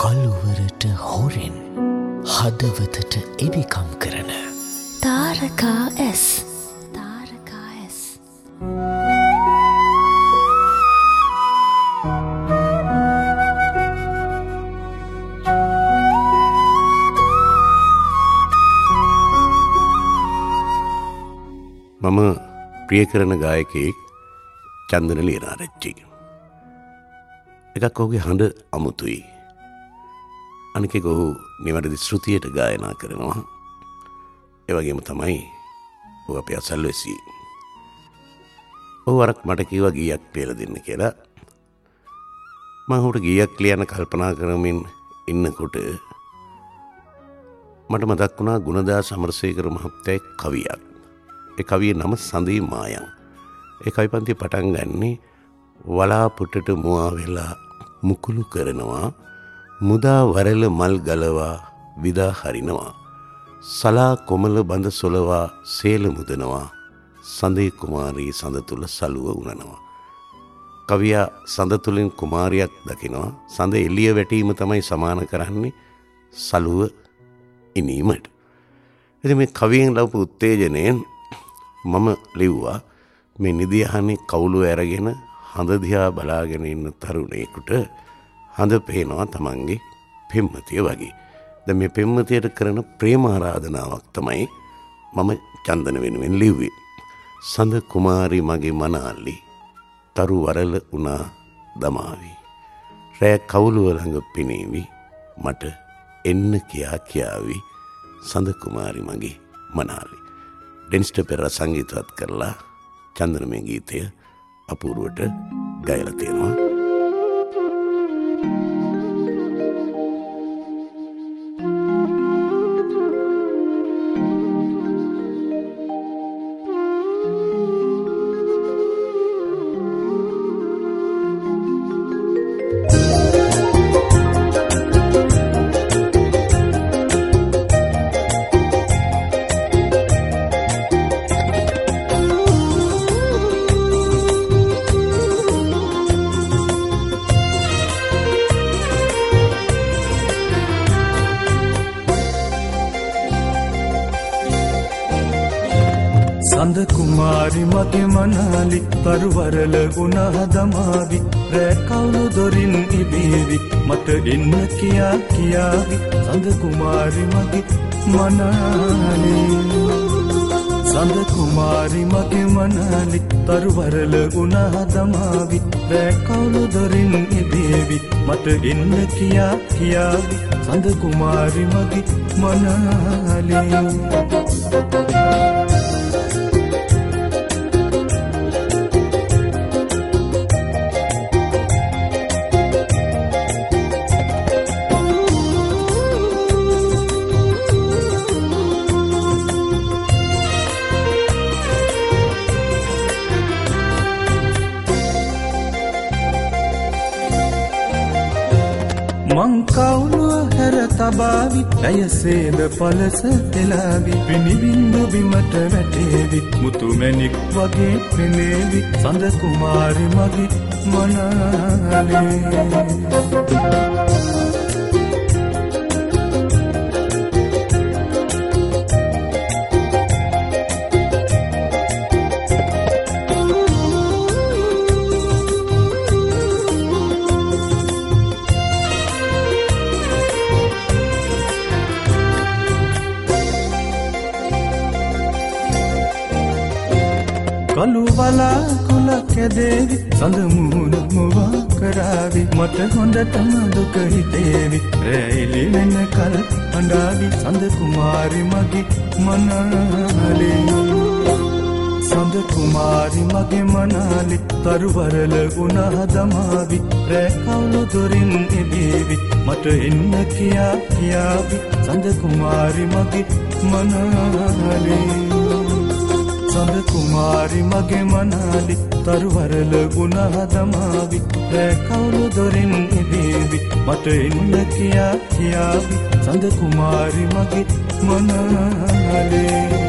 කළුවරට හොරෙන් හදවතට එබිකම් කරන තාරකා ඇස්. මම ප්‍රිය කරන ගායකයෙක් චන්දන ලියනාරච්චි. එකක් ඔහුගේ හඬ අමුතුයි. අනිකෙක ඔහු නිවැරදි ශ්‍රුතියට ගායනා කරනවා. ඒ වගේම තමයි ඔහු අපේ අසල්වැසි. ඔහු වරක් මට කිව්වා ගීයක් ලියලා දෙන්න කියලා. මම ඔහුට ගීයක් ලියන්න කල්පනා කරමින් ඉන්නකොට මට මතක් වුණා ගුණදාස අමරසේකර මහත්තයාගේ කවියක්. ඒ කවියේ නම සඳී මායම්. ඒ කවි පන්තිය පටන් ගන්නේ වලාපුටට මුවා වෙලා මුකුළු කරනවා, මුදා වරල මල් ගලවා විදා හරිනවා, සලා කොමල බඳ සොලවා සේල මුදනවා, සඳේ කුමාරී සඳ තුල සලුව උනනවා. කවියා සඳ තුලින් කුමාරියක් දකිනවා. සඳ එළිය වැටීම තමයි සමාන කරන්නේ සලුව ඉනීමට. ඉතින් මේ කවියෙන් ලැබපු උත්තේජනයෙන් මම ලිව්වා මේ නිදියහනේ කවුළු ඇරගෙන හඳ දිහා බලාගෙන ඉන්න තරුණයෙකුට හඳ පේනවා තමන්ගේ පෙම්වතිය වගේ. දැන් මේ පෙම්වතියට කරන ප්‍රේම ආරාධනාවක් තමයි මම චන්දන වෙනුවෙන් ලිව්වේ. සඳ කුමාරි මගේ මනාලි තරු වරල උනා දමාවි, රෑ කවුළුව ළඟ පිනේවි, මට එන්න කියා කියාවි, සඳ කුමාරි මගේ මනාලි. ඩෙනිස්ට පෙරේරා සංගීතවත් කරලා චන්දන මේ ගීතය අපූර්වට ගයලා තියෙනවා. සඳ කුමාරි මගේ මනාලි පරුවරල උනා දමාවි, රෑ කවුළු දොරින් ඉබේවි, මට එන්න කියා කියාවි, සඳ කුමාරි මගේ මනාලි. සඳ කුමාරි මගේ මනාලි පරුවරල උනා දමාවි, රෑ කවුළු දොරින් ඉබේවි, මට එන්න කියා කියාවි, සඳ කුමාරි මගේ මනාලි. මං කවුළුව හැර තබාවි, ඇයසේද පලස තෙලාවි, පිණිබින්දු බිමට වැටේවි, මුතු මැණික් වගේ පෙනේවි, සඳ කුමාරි මගේ මනාලි. කළු වලා කුල කැදේවි, සඳ මුහුණ මුවා කරාවි, මට හොඳටම දුක හිතේවි, රෑ එළි වෙන කල අඬාවි, සඳ කුමාරි මගේ මනාලි. සඳ කුමාරි මගේ මනාලි තරුවරල උනා දමාවි, රෑ කවුළු දොරින් එබේවි, මට එන්න කියා කියාවි, සඳ කුමාරි මගේ මනාලි. සඳ කුමාරි මගේ මනාලි තරුවරල උනා දමාවි, රෑ කවුළු දොරින් එබේවි, මට එන්න කියා කියාවි, සඳ කුමාරි මගේ මනාලි.